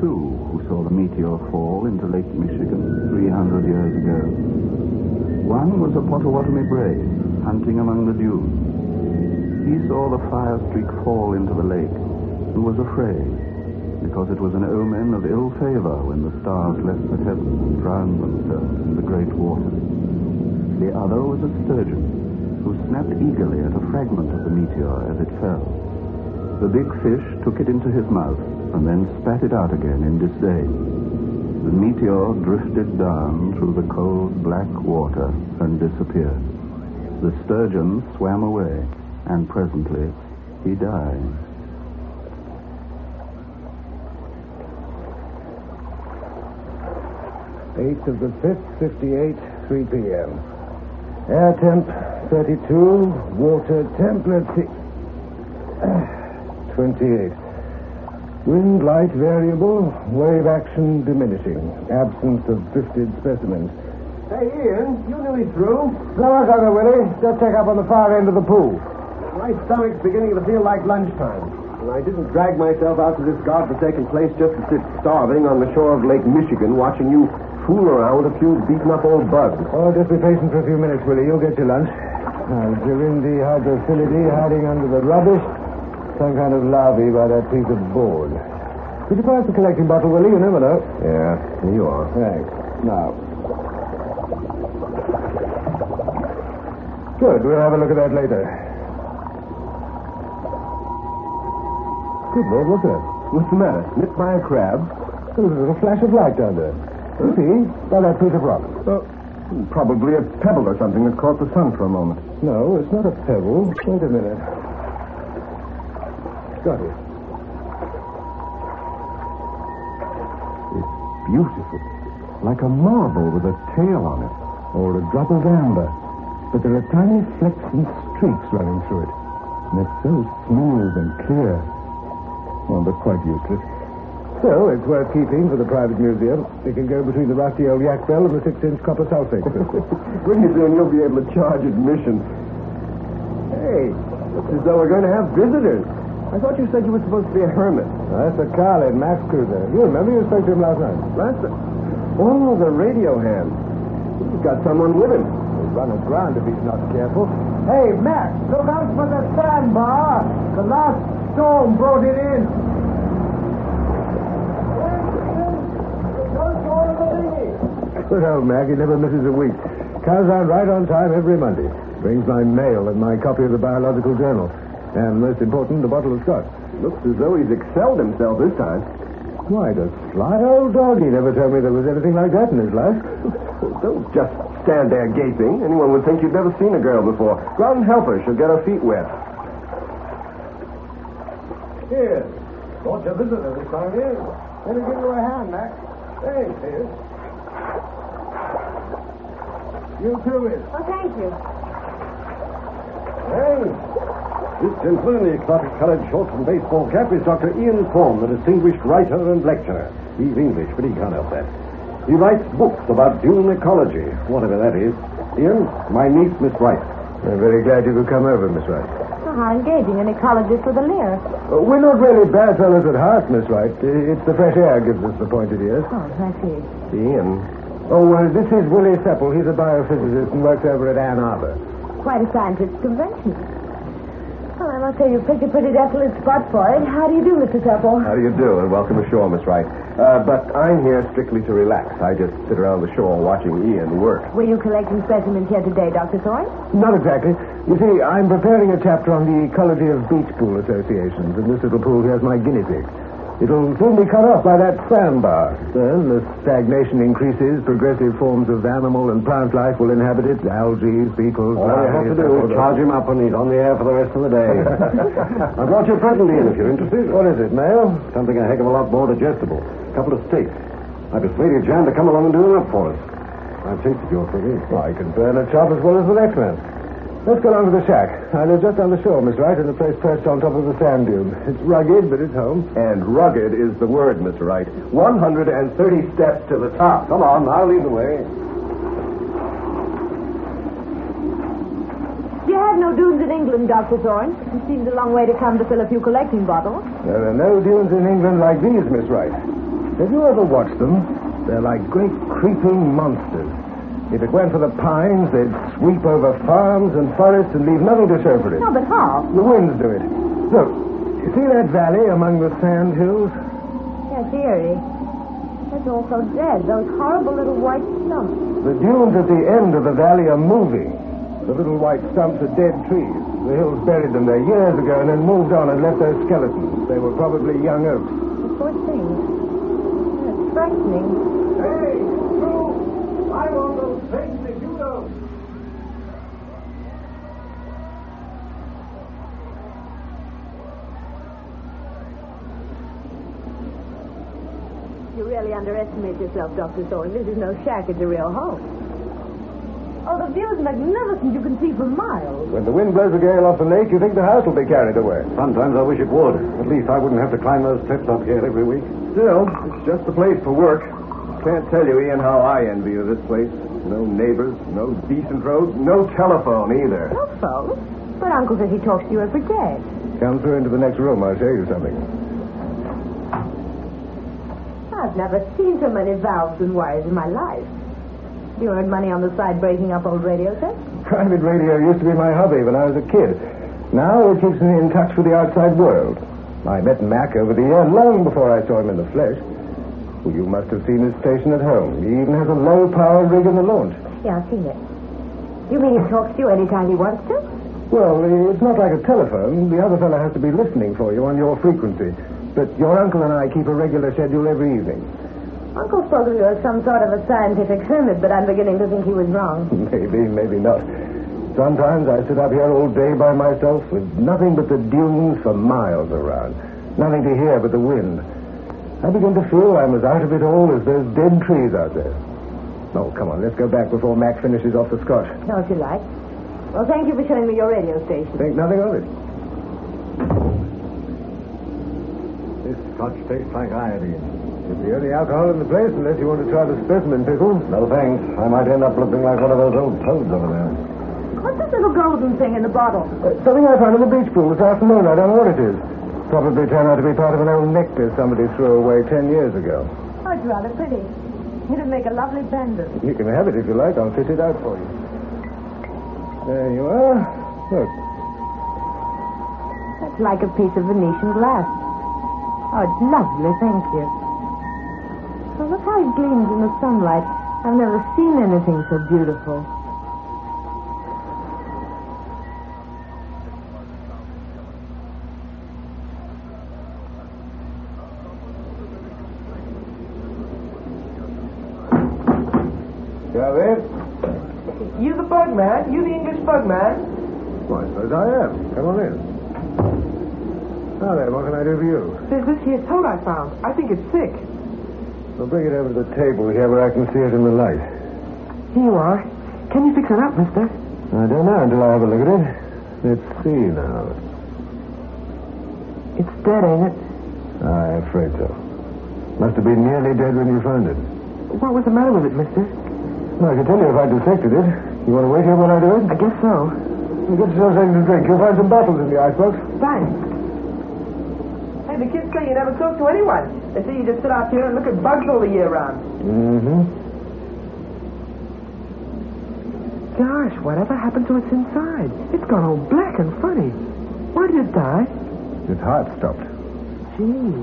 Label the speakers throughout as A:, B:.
A: two who saw the meteor fall into Lake Michigan 300 years ago. One was a Potawatomi brave hunting among the dunes. He saw the fire streak fall into the lake and was afraid, because it was an omen of ill favor when the stars left the heavens and drowned themselves in the great waters. The other was a sturgeon, who snapped eagerly at a fragment of the meteor as it fell. The big fish took it into his mouth and then spat it out again in disdain. The meteor drifted down through the cold black water and disappeared. The sturgeon swam away, and presently he died.
B: 8th of the 5th, 58, 3 p.m. Air temp, 32. Water temp, let's see, 28. Wind light variable. Wave action diminishing. Absence of drifted specimens.
C: Hey, Ian, you nearly through?
B: No, Uncle Willie. Just check up on the far end of the pool.
C: My stomach's beginning to feel like lunchtime. And I didn't drag myself out to this godforsaken place just to sit starving on the shore of Lake Michigan watching you fool around with a few beaten-up old bugs.
B: Oh, just be patient for a few minutes, Willie. You'll get your lunch. Gerindi hydrophilidae hiding under the rubbish. Some kind of larvae by that piece of board. Could you pass the collecting bottle, Willie? You never know.
C: Yeah, here you are.
B: Thanks. Now. Good. We'll have a look at that later. Good Lord, what's that?
C: What's the matter? Nipped by a crab?
B: There's a little flash of light down there. You see? By that piece of rock.
C: Probably a pebble or something that caught the sun for a moment.
B: No, it's not a pebble. Wait a minute. Got it.
C: It's beautiful. Like a marble with a tail on it.
B: Or a drop of amber. But there are tiny flecks and streaks running through it. And it's so smooth and clear. Well, but quite useless. So, it's worth keeping for the private museum. It can go between the rusty old yak bell and the 6-inch copper sulfate crystal.
C: Pretty soon you'll be able to charge admission. Hey, looks as though we're going to have visitors. I thought you said you were supposed to be a hermit.
B: That's a Carlin, Max Cruiser. You remember you spoke to him last night?
C: Oh, the radio hand. He's got someone with him.
B: He'll run aground if he's not careful. Hey, Max, look out for the sandbar. The last storm brought it in. Good old Mac, he never misses a week. Comes out right on time every Monday. Brings my mail and my copy of the Biological Journal. And most important, the bottle of scotch.
C: Looks as though he's excelled himself this time.
B: Why, the sly old dog. He never told me there was anything like that in his life.
C: Don't just stand there gaping. Anyone would think you'd never seen a girl before. Go out and help her. She'll get her feet wet.
B: Here. Brought your visitor this time, here. Let me give you a hand, Max. Thanks, here. You too, Miss.
D: Oh, thank you.
B: Hey.
E: This gentleman in the exotic-colored shorts and baseball cap is Dr. Ian Thorne, the distinguished writer and lecturer. He's English, but he can't help that. He writes books about dune ecology, whatever that is. Ian, my niece, Miss Wright.
B: I'm very glad you could come over, Miss Wright.
D: Oh, how engaging, an ecologist with a leer.
B: We're not really bad fellows at heart, Miss Wright. It's the fresh air gives us the pointed ears.
D: Oh, I see.
C: Ian.
B: Oh, this is Willie Seppel. He's a biophysicist and works over at Ann Arbor.
D: Quite a scientific convention. Well, I must say you've picked a pretty desolate spot for it. How do you do, Mr. Seppel?
C: How do you do? And welcome ashore, Miss Wright. But I'm here strictly to relax. I just sit around the shore watching Ian work.
D: Were you collecting specimens here today, Dr. Thorne?
B: Not exactly. You see, I'm preparing a chapter on the ecology of beach pool associations, and this little pool here's my guinea pig. It'll soon be cut off by that sandbar. Then, as stagnation increases, progressive forms of animal and plant life will inhabit it. Algae, beetles,
E: All you have to do is charge him up and he's on the air for the rest of the day. I brought you a present, Ian, if you're interested.
B: What is it, mail?
E: Something a heck of a lot more digestible. A couple of steaks. I persuaded Jan to come along and do them up for us. I've tasted your cooking.
B: Well, I can burn a chop as well as the next man. Let's go down to the shack. I live just down the shore, Miss Wright, in a place perched on top of the sand dune. It's rugged, but it's home.
C: And rugged is the word, Mr. Wright. 130 steps to the top.
E: Come on, I'll lead the way.
D: You have no dunes in England, Dr. Thorne. It seems a long way to come to fill a few collecting bottles.
B: There are no dunes in England like these, Miss Wright. Have you ever watched them? They're like great creeping monsters. If it weren't for the pines, they'd sweep over farms and forests and leave nothing to show for it.
D: No, but how?
B: The winds do it. Look, you see that valley among the sand hills?
D: Yes, eerie. That's all so dead, those horrible little white stumps.
B: The dunes at the end of the valley are moving. The little white stumps are dead trees. The hills buried them there years ago and then moved on and left their skeletons. They were probably young oaks.
D: The poor things. It's frightening.
C: Hey, Drew! I want those things if you don't.
D: You really underestimate yourself, Dr. Thorne. This is no shack, it's a real home. Oh, the view is magnificent. You can see for miles.
B: When the wind blows a gale off the lake, you think the house will be carried away.
E: Sometimes I wish it would. At least I wouldn't have to climb those steps up here every week.
C: Still, it's just the place for work. Can't tell you, Ian, how I envy you this place. No neighbors, no decent roads, no telephone either.
D: No phone? But Uncle says he talks to you every day.
B: Come through into the next room. I'll show you something.
D: I've never seen so many valves and wires in my life. You earned money on the side breaking up old radio sets?
B: Private radio used to be my hobby when I was a kid. Now it keeps me in touch with the outside world. I met Mac over the year long before I saw him in the flesh. Well, you must have seen his station at home. He even has a low-power rig in the launch.
D: Yeah, I've seen it. You mean he talks to you anytime he wants to?
B: Well, it's not like a telephone. The other fellow has to be listening for you on your frequency. But your uncle and I keep a regular schedule every evening.
D: Uncle spoke of you as some sort of a scientific hermit, but I'm beginning to think he was wrong.
B: Maybe, maybe not. Sometimes I sit up here all day by myself with nothing but the dunes for miles around. Nothing to hear but the wind. I begin to feel I'm as out of it all as those dead trees out there. Oh, come on, let's go back before Mac finishes off the scotch.
D: No, if you like. Well, thank you for showing me your radio station.
B: Think nothing of it.
E: This scotch tastes like iodine.
B: It's the only alcohol in the place unless you want to try the specimen pickle.
E: No thanks. I might end up looking like one of those old toads over there.
D: What's this little golden thing in the bottle?
B: Something I found in the beach pool this afternoon. I don't know what it is. Probably turned out to be part of an old necklace somebody threw away 10 years ago.
D: Oh, it's rather pretty. It'd make a lovely pendant.
B: You can have it if you like. I'll fit it out for you. There you are. Look.
D: That's like a piece of Venetian glass. Oh, it's lovely, thank you. Oh, look how it gleams in the sunlight. I've never seen anything so beautiful.
F: You the bug man? You the English bug man?
B: Well, I suppose I am. Come on in. Now then, what can I do for you?
F: There's this here toad I found. I think it's sick.
B: I'll bring it over to the table here where I can see it in the light.
F: Here you are. Can you fix it up, mister?
B: I don't know until I have a look at it. Let's see now.
F: It's dead, ain't it?
B: I'm afraid so. Must have been nearly dead when you found it.
F: What was the matter with it, mister?
B: Well, I can tell you if I dissected it. You want to wait here while I do it?
F: I guess so.
B: You get yourself something to drink. You'll find some bottles in the icebox.
F: Thanks. Hey, the kids say you never talk to anyone. They say you just sit out here and look at bugs all the year round.
B: Mm-hmm.
F: Gosh, whatever happened to its inside? It's gone all black and funny. Why did it die?
B: Its heart stopped.
F: Gee.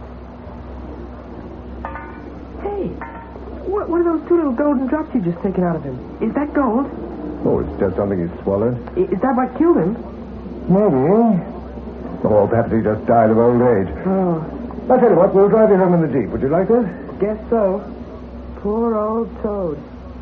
F: Hey, what are those two little golden drops you just taken out of him? Is that gold?
B: Oh, it's just something he swallowed.
F: Is that what killed him?
B: Maybe. Or perhaps he just died of old age.
F: Oh,
B: I'll tell you what, we'll drive you home in the Jeep. Would you like that?
F: guess so. Poor old toad.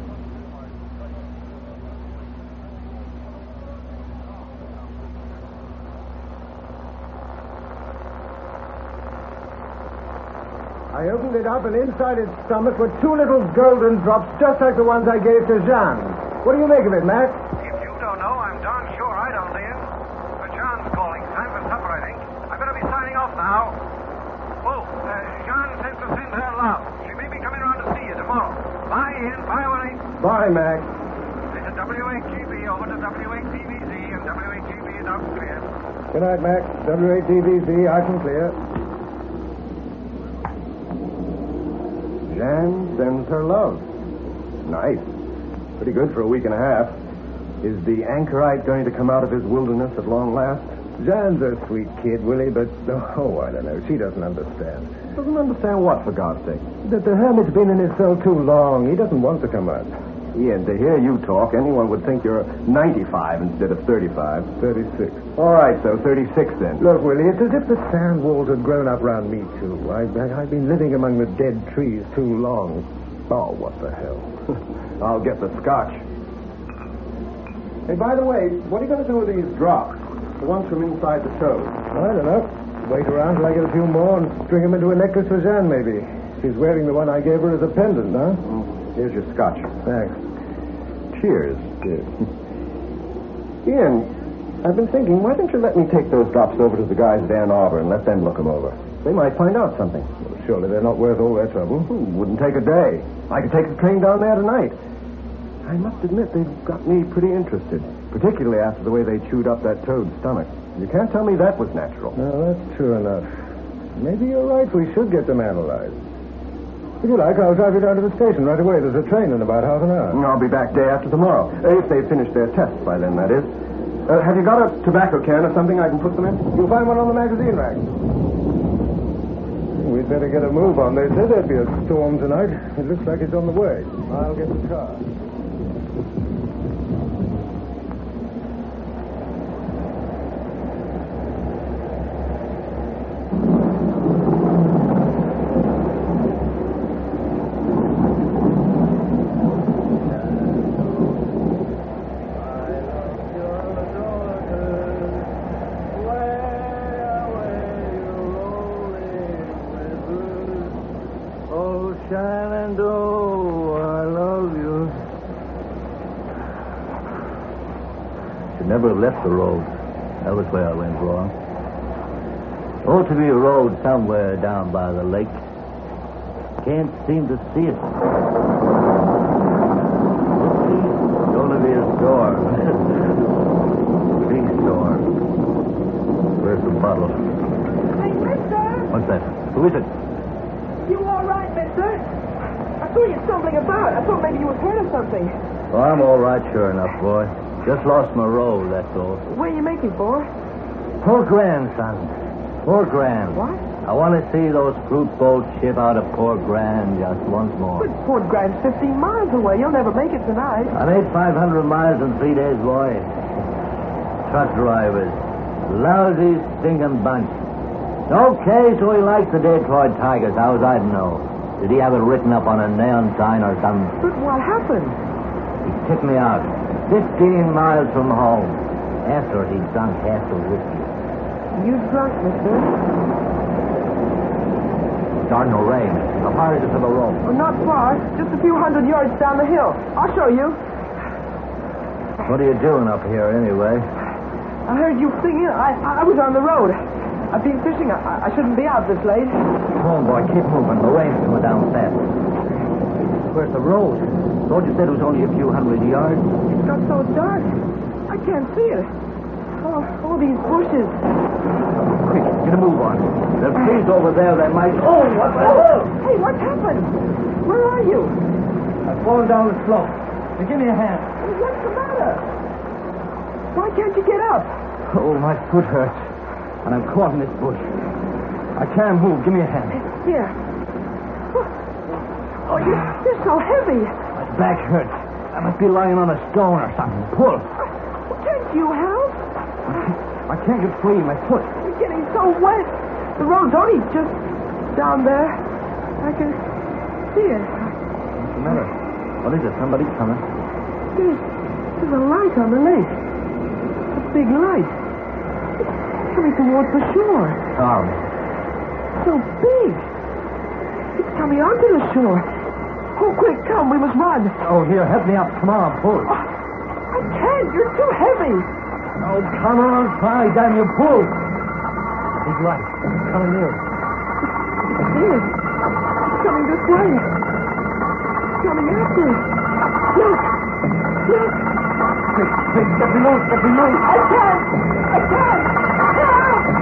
B: I opened it up, and inside its stomach were two little golden drops, just like the ones I gave to Jean. What do you make of it, Mac?
G: If you don't know, I'm darn sure I don't, Ian. But John's calling. Time for supper, I think. I better be signing off now. Oh, Jean sends us in her love. She may be coming around to see you tomorrow. Bye, Ian. Bye, Willie.
B: Bye, Mac.
G: This is WHGB over to WHTVZ, and WHGB is out and clear.
B: Good night, Mac. W8DVZ, I can clear.
C: Jan sends her love. Nice. Pretty good for a week and a half. Is the anchorite going to come out of his wilderness at long last?
B: Jan's a sweet kid, Willie, but, I don't know. She doesn't understand.
C: Doesn't understand what, for God's sake?
B: That the hermit's been in his cell too long. He doesn't want to come out.
C: Ian, to hear you talk, anyone would think you're 95 instead of 35.
B: 36.
C: All right, so 36 then.
B: Look, Willie, it's as if the sand walls had grown up round me, too. I've been living among the dead trees too long. Oh, what the hell.
C: I'll get the scotch. Hey, by the way, what are you going to do with these drops? The ones from inside the toad.
B: I don't know. Wait around till I get a few more and string them into a necklace for Jeanne, maybe. She's wearing the one I gave her as a pendant, huh?
C: Here's your scotch.
B: Thanks.
C: Cheers. Ian, I've been thinking, why don't you let me take those drops over to the guys at Ann Arbor and let them look them over? They might find out something.
B: Well, surely they're not worth all their trouble.
C: Wouldn't take a day. I could take the train down there tonight. I must admit, they've got me pretty interested, particularly after the way they chewed up that toad's stomach. You can't tell me that was natural.
B: No, that's true enough. Maybe you're right. We should get them analyzed. If you like, I'll drive you down to the station right away. There's a train in about half an hour.
C: I'll be back day after tomorrow. If they've finished their tests by then, that is. Have you got a tobacco can or something I can put them in?
B: You'll find one on the magazine rack. We'd better get a move on. They said there'd be a storm tonight. It looks like it's on the way. I'll get the car.
H: Never left the road. That was where I went wrong. Ought to be a road somewhere down by the lake. Can't seem to see it. Gonna be a store. Big store. Where's the bottle?
F: Hey, mister!
H: What's that? Who is it?
F: You all right, mister? I saw you stumbling about. I thought maybe you was hurt or something.
H: Oh, I'm all right, sure enough, boy. Just lost my road, that's all.
F: Where you making for?
H: $4 grand, son. $4 grand.
F: What?
H: I want to see those fruit boats ship out of $4 grand just once more.
F: But Port Grand's 15 miles away. You'll never make it tonight.
H: I made 500 miles in 3 days, boy. Truck drivers. Lousy, stinking bunch. Okay, so he likes the Detroit Tigers. How was I to know? Did he have it written up on a neon sign or something?
F: But what happened?
H: He tipped me out. 15 miles from home. After he'd drunk half the whiskey.
F: You drunk, mister?
H: Darn no rain. How far is it to the road?
F: Well, not far. Just a few hundred yards down the hill. I'll show you.
H: What are you doing up here, anyway?
F: I heard you singing. I was on the road. I've been fishing. I shouldn't be out this late.
H: Come on, boy. Keep moving. The rain's coming down fast. Where's the road? Thought you said it was only a few hundred yards.
F: It's got so dark. I can't see it. Oh, all these bushes.
H: Quick, get a move on. There are trees over there that might... Oh, what the hell?
F: Hey, what happened? Where are you?
H: I've fallen down the slope. Now, give me a hand.
F: Hey, what's the matter? Why can't you get up?
H: Oh, my foot hurts. And I'm caught in this bush. I can't move. Give me a hand.
F: Here. Oh, you're so heavy.
H: My back hurts. I must be lying on a stone or something. Pull.
F: Can't you help?
H: I can't get free. My foot.
F: You're getting so wet. The road's only just down there. I can see it.
H: What's the matter? What is it? Somebody coming?
F: There's a light on the lake. A big light. It's coming towards the shore.
H: Tom.
F: So big. It's coming onto the shore. Oh, quick, come. We must run.
H: Oh, here, help me up. Come on, pull.
F: I can't. You're too heavy.
H: Oh, come on, try. Damn you, pull. He's right. It's coming near.
F: I see it. It's coming this way. It's coming after us. Look. Look.
H: Quick, get me loose, get me loose.
F: I can't. Help.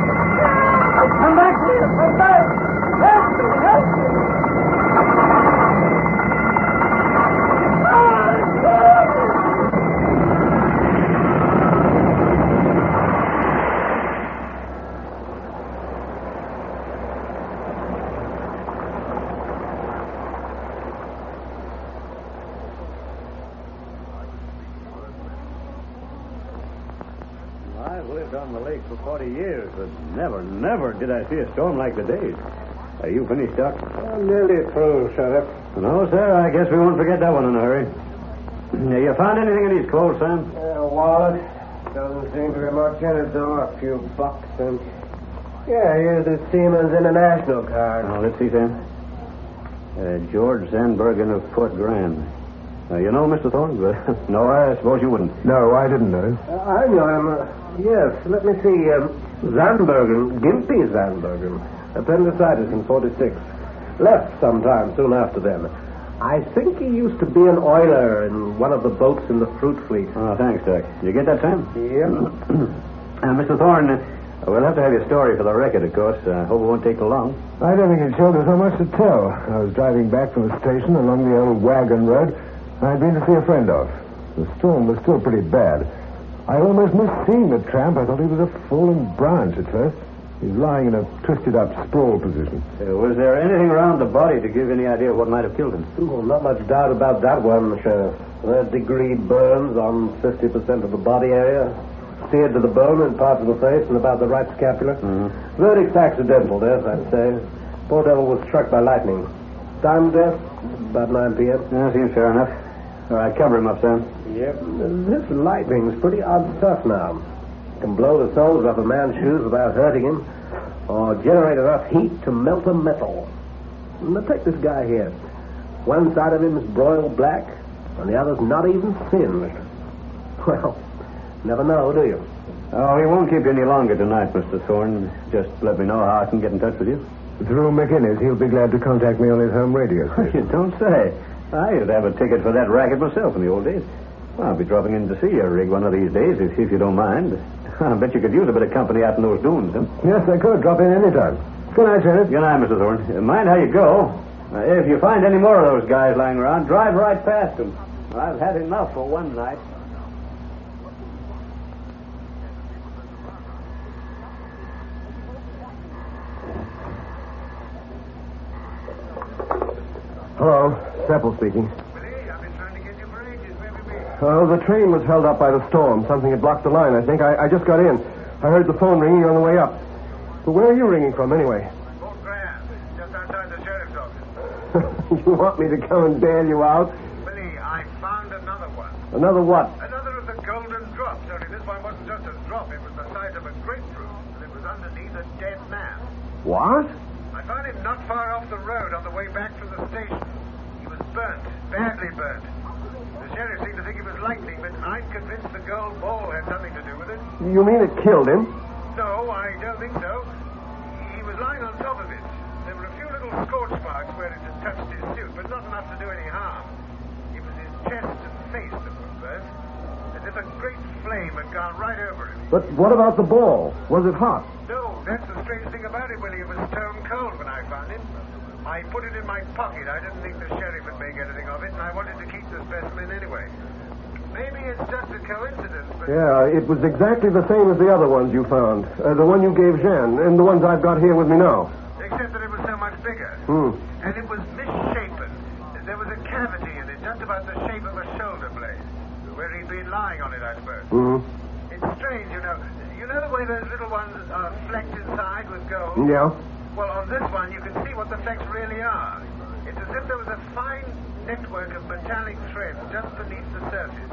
F: Help.
H: Come back here, come back. Help me, help me.
I: on the lake for 40 years, but never did I see a storm like today's. Are you finished, Doc?
C: Nearly through, Sheriff.
I: No, sir. I guess we won't forget that one in a hurry. You found anything in these clothes, Sam?
C: Wallet. Doesn't seem to be much in it, though. A few bucks and... Yeah, here's the Siemens International card.
I: Oh, let's see, Sam. George Zandbergen of Fort Grand. You know Mr. Thorne? No, I suppose you wouldn't.
B: No, I didn't know.
C: I know him. Yes, let me see. Zandbergen, Gimpy Zandbergen. Appendicitis in 46. Left sometime soon after then. I think he used to be an oiler in one of the boats in the fruit fleet.
I: Oh, thanks, Doc. You get that, Sam?
C: Yeah.
I: Mr. Thorne, we'll have to have your story for the record, of course. I hope it won't take too long.
B: I don't think it showed us so much to tell. I was driving back from the station along the old wagon road. I'd been to see a friend off. The storm was still pretty bad. I almost missed seeing the tramp. I thought he was a fallen branch at first. He was lying in a twisted-up sprawl position.
I: Was there anything around the body to give any idea of what might have killed him?
C: Well, not much doubt about that one, Sheriff. Third-degree burns on 50% of the body area. Seared to the bone in parts of the face and about the right scapula.
I: Mm-hmm.
C: Verdict's accidental death, I'd say. Poor devil was struck by lightning. Time of death, about 9 p.m.
I: Yeah, seems fair enough. All right, cover him up, Sam.
C: Yep. This lightning's pretty odd stuff now. It can blow the soles off a man's shoes without hurting him, or generate enough heat to melt a metal. Now, take this guy here. One side of him is broiled black, and the other's not even singed. Well, never know, do you?
I: Oh, he won't keep you any longer tonight, Mr. Thorne. Just let me know how I can get in touch with you.
B: Through McInnes, he'll be glad to contact me on his home radio station.
I: You don't say. I used to have a ticket for that racket myself in the old days. Well, I'll be dropping in to see your rig one of these days, if you don't mind. I bet you could use a bit of company out in those dunes, huh?
B: Yes, I could. Drop in any time. Good night, Sheriff.
I: Good night, Mr. Thorne. Mind how you go. If you find any more of those guys lying around, drive right past them. I've had enough for one night.
C: Hello, Seppel speaking.
G: Willie, I've been trying to get you for ages. Where have you been?
C: Oh, the train was held up by the storm. Something had blocked the line, I think. I just got in. I heard the phone ringing on the way up. But where are you ringing from, anyway?
G: Fort Grand, just outside the sheriff's office.
C: You want me to come and bail you out?
G: Willie, I found another one.
C: Another what?
G: Another of the golden drops. Only this one wasn't just a drop. It was the size of a grapefruit. And it was underneath a dead man.
C: What?
G: I found him not far off the road on the way back from the station. He was burnt, badly burnt. The sheriff seemed to think it was lightning, but I'm convinced the gold ball had something to do with it.
C: You mean it killed him?
G: No, I don't think so. He was lying on top of it. There were a few little scorch marks where it had touched his suit, but not enough to do any harm. It was his chest and face that were burnt, as if a great flame had gone right over him.
C: But what about the ball? Was it hot?
G: No, that's the strange thing about it, Willie. It was stone cold when I found it. I put it in my pocket. I didn't think the sheriff would make anything of it, and I wanted to keep the specimen anyway. Maybe it's just a coincidence, but...
C: Yeah, it was exactly the same as the other ones you found. The one you gave Jean, and the ones I've got here with me now.
G: Except that it was so much bigger. And it was misshapen. There was a cavity in it, just about the shape of a shoulder blade. Where he'd been lying on it, I suppose. It's strange, you know. You know the way those little ones are flecked inside with gold?
C: Yeah.
G: Well, on this one, you can see what the flecks really are. It's as if there was a fine network of metallic threads just beneath the surface.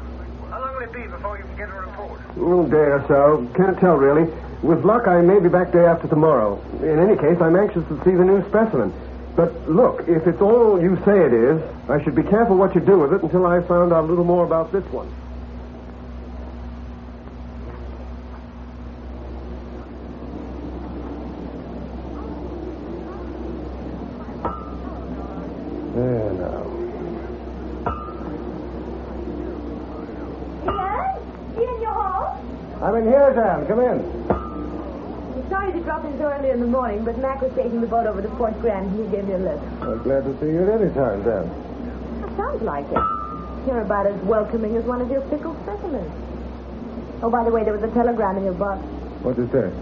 G: How long will it be before you can get a report?
C: A day or so. Can't tell, really. With luck, I may be back day after tomorrow. In any case, I'm anxious to see the new specimen. But look, if it's all you say it is, I should be careful what you do with it until I found out a little more about this one. There now.
D: Ian? Ian, you're home?
C: I'm in here, Jan. Come in.
D: I'm sorry to drop in so early in the morning, but Mac was taking the boat over to Fort Grand, and he gave me a lift.
C: I'm glad to see you at any time, Jan.
D: That sounds like it. You're about as welcoming as one of your pickled specimens. Oh, by the way, there was a telegram in your box.
C: What's it say?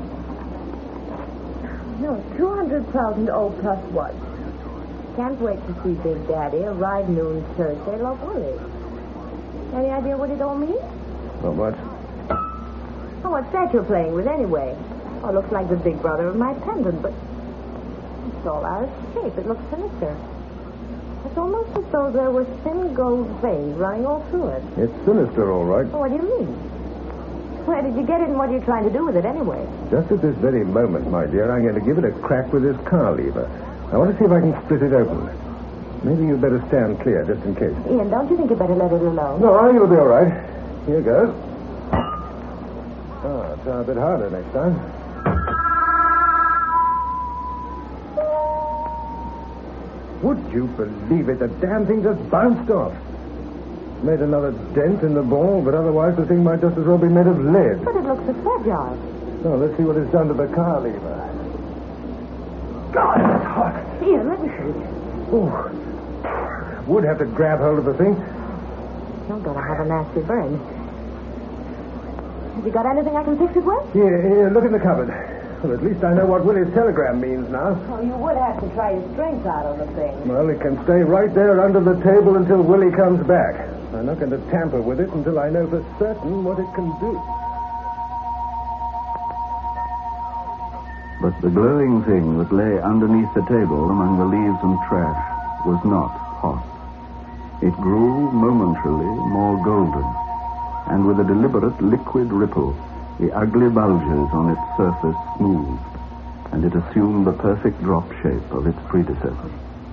D: No, 200,000 O plus what? Can't wait to see Big Daddy. Arrive noon Thursday. Love, Willie. Any idea what it all means?
C: Not much.
D: Oh, what's that you're playing with anyway? Oh, it looks like the big brother of my pendant, but it's all out of shape. It looks sinister. It's almost as though there were thin gold veins running all through it.
B: It's sinister, all right.
D: Oh, what do you mean? Where did you get it and what are you trying to do with it anyway?
B: Just at this very moment, my dear, I'm going to give it a crack with this car lever. I want to see if I can split it open. Maybe you'd better stand clear, just in case.
D: Ian, don't you think you better let it alone?
B: No, you'll be all right. Here goes. Oh, try a bit harder next time. Would you believe it? The damn thing just bounced off. Made another dent in the ball, but otherwise the thing might just as well be made of lead.
D: But it looks so fragile.
B: So let's see what it's done to the car lever. God, it's hot.
D: Ian, let me see.
B: Oh. Would have to grab hold of the thing.
D: I'm going to have a nasty burn. Have you got anything I can fix it with?
B: Here, look in the cupboard. Well, at least I know what Willie's telegram means now.
D: Oh, you would have to try your strength out on the thing.
B: Well, it can stay right there under the table until Willie comes back. I'm not going to tamper with it until I know for certain what it can do.
A: But the glowing thing that lay underneath the table among the leaves and trash was not hot. It grew momentarily more golden, and with a deliberate liquid ripple, the ugly bulges on its surface smoothed, and it assumed the perfect drop shape of its predecessor.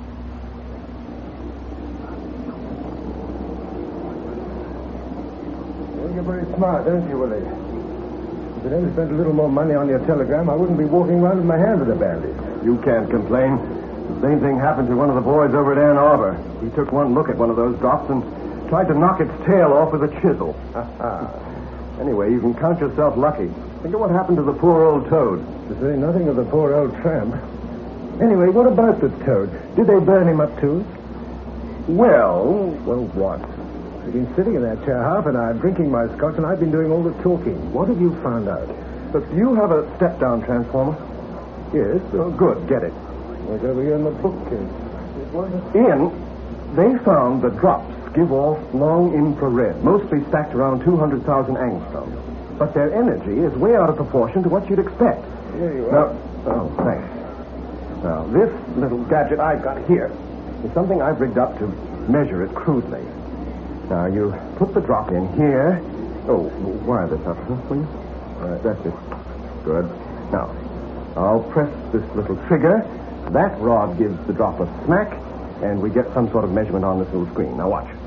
B: You're very smart, aren't you, Willie? If I'd only spent a little more money on your telegram, I wouldn't be walking around with my hand with a bandage.
E: You can't complain. The same thing happened to one of the boys over at Ann Arbor. He took one look at one of those drops and tried to knock its tail off with a chisel. Anyway, you can count yourself lucky. Think of what happened to the poor old toad.
B: To say nothing of the poor old tramp. Anyway, what about the toad? Did they burn him up too?
E: Well,
B: what? I've been sitting in that chair half an hour drinking my scotch, and I've been doing all the talking. What have you found out?
E: but you have a step-down transformer?
B: Yes.
E: Oh, good. Get it.
B: It's over here in the bookcase.
E: Ian, they found the drops give off long infrared, mostly stacked around 200,000 angstroms. But their energy is way out of proportion to what you'd expect.
B: Here you are.
E: Oh, thanks. Now, this little gadget I've got here is something I've rigged up to measure it crudely. Now, you put the drop in here. Oh, wire this up, will you? All right, that's it. Good. Now, I'll press this little trigger. That rod gives the drop a smack, and we get some sort of measurement on this little screen. Now, watch.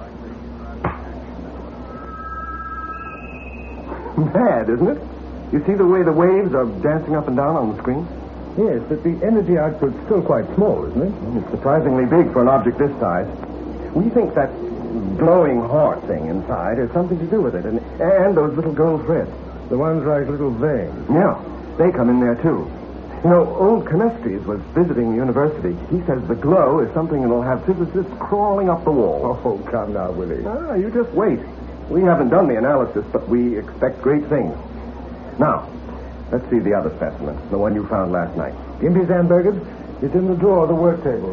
E: Mad, isn't it? You see the way the waves are dancing up and down on the screen?
B: Yes, but the energy output's still quite small, isn't it?
E: It's surprisingly big for an object this size. We think that glowing heart thing inside has something to do with it, and those little gold threads.
B: The ones like little veins.
E: Yeah, they come in there, too. You know, old Canestries was visiting the university. He says the glow is something that'll have physicists crawling up the wall.
B: Oh, come now, Willie.
E: Ah, you just wait. We haven't done the analysis, but we expect great things. Now, let's see the other specimen, the one you found last night.
B: Gimpy's hamburgers. It's in the drawer of the work table.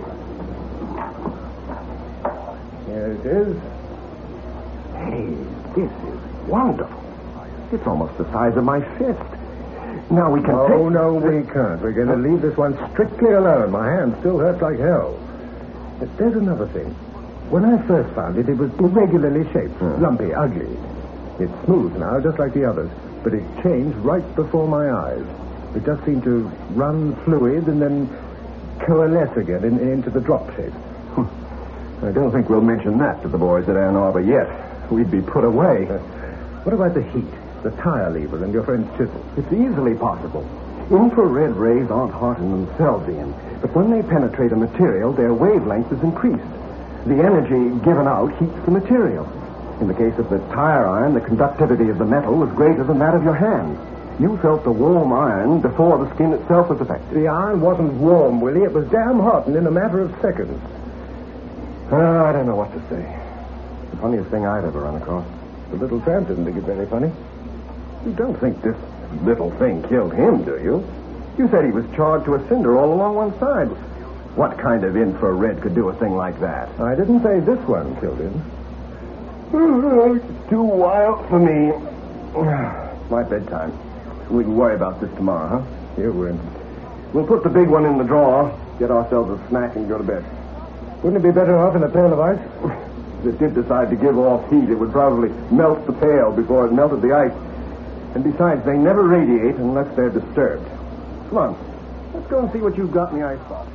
B: Here it is.
E: Hey, this is wonderful. It's almost the size of my fist. Now we can
B: Oh, no, we can't. We're going to leave this one strictly alone. My hand still hurts like hell. But there's another thing. When I first found it, it was irregularly shaped, lumpy, ugly. It's smooth now, just like the others, but it changed right before my eyes. It just seemed to run fluid and then coalesce again into the drop shape.
E: I don't think we'll mention that to the boys at Ann Arbor yet. We'd be put away.
B: What about the heat, the tire lever, and your friend's chisel?
E: It's easily possible. Infrared rays aren't hot in themselves, Ian, but when they penetrate a material, their wavelength is increased. The energy given out heats the material. In the case of the tire iron, the conductivity of the metal was greater than that of your hand. You felt the warm iron before the skin itself was affected.
B: The iron wasn't warm, Willie. It was damn hot, and in a matter of seconds.
E: I don't know what to say. The funniest thing I've ever run across.
B: The little tramp didn't think it very funny.
E: You don't think this little thing killed him, do you? You said he was charred to a cinder all along one side. What kind of infrared could do a thing like that?
B: I didn't say this one killed him.
E: It's too wild for me.
C: My bedtime. We can worry about this tomorrow, huh?
B: You win.
C: We'll put the big one in the drawer, get ourselves a snack, and go to bed.
B: Wouldn't it be better off in a pail of ice?
C: If it did decide to give off heat, it would probably melt the pail before it melted the ice. And besides, they never radiate unless they're disturbed. Come on. Let's go and see what you've got in the icebox.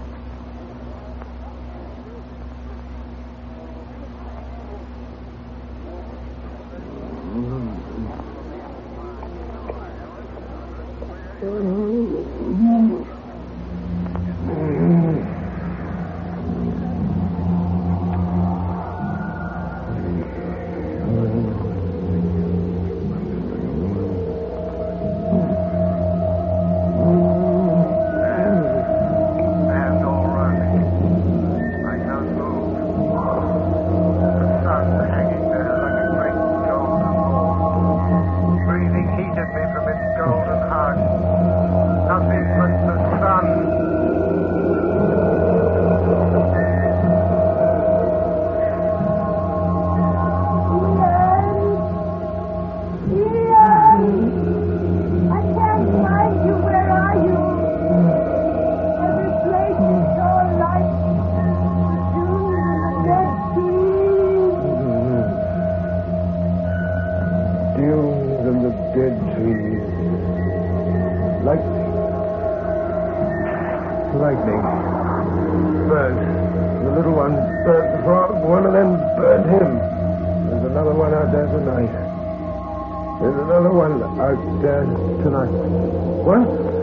B: Lightning. Burnt. The little one burnt the frog. One of them burnt him. There's another one out there tonight. There's another one out there tonight. What?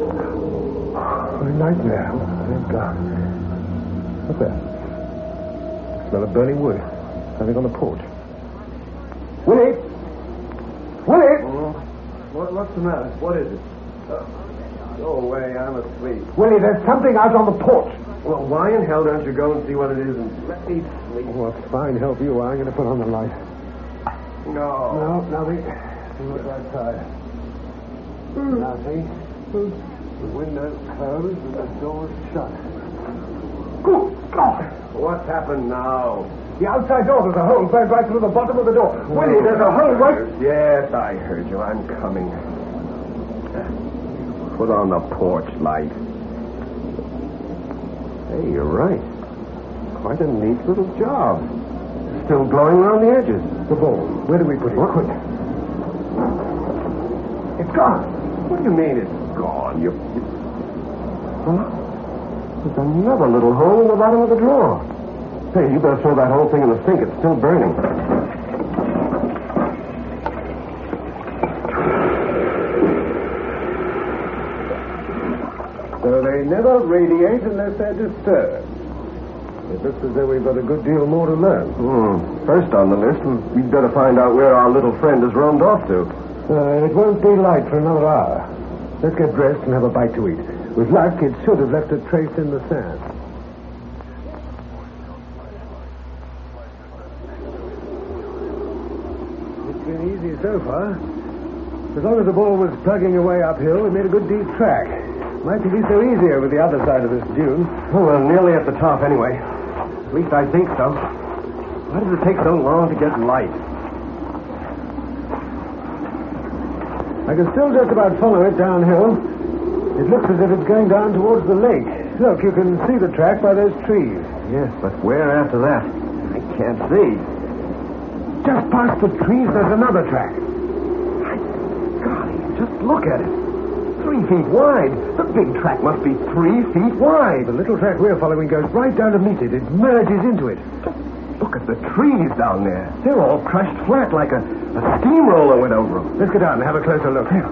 B: A nightmare. Thank God. What's that? Smell of burning wood. Something on the porch. Willie! Willie!
C: What's the matter? What is it? Go away, I'm asleep.
B: Willie, there's something out on the porch.
C: Well, why in hell don't you go and see what it is and let me sleep?
B: Well, fine, help you. I'm going to put on the light.
C: No.
B: No, nothing. You look outside. Nothing. The window's closed and the door's shut. Good God!
C: What's happened now?
B: The outside door, there's a hole burned right through the bottom of the door. Willie, there's a hole right...
C: Yes, I heard you. I'm coming. Put on the porch light. Hey, you're right. Quite a neat little job. Still glowing around the edges.
B: The ball. Where do we put it? Quick. It's gone.
C: What do you mean it's gone? Huh? There's another little hole in the bottom of the drawer. Hey, you better throw that whole thing in the sink. It's still burning.
B: So they never radiate unless they're disturbed. It looks as though we've got a good deal more to learn.
C: First on the list, we'd better find out where our little friend has roamed off to.
B: It won't be light for another hour. Let's get dressed and have a bite to eat. With luck, it should have left a trace in the sand. It's been easy so far. As long as the ball was plugging away uphill, we made a good deep track. Mightn't be so easy over the other side of this dune.
C: Oh, we're nearly at the top anyway. At least I think so. Why does it take so long to get light?
B: I can still just about follow it downhill. It looks as if it's going down towards the lake. Look, you can see the track by those trees.
C: Yes, but where after that? I can't see.
B: Just past the trees, there's another track.
C: Golly, just look at it. 3 feet wide. The big track must be 3 feet wide.
B: The little track we're following goes right down to meet it. It merges into it.
C: Look at the trees down there. They're all crushed flat like a steamroller went over them.
B: Let's go down and have a closer look.
C: Yeah.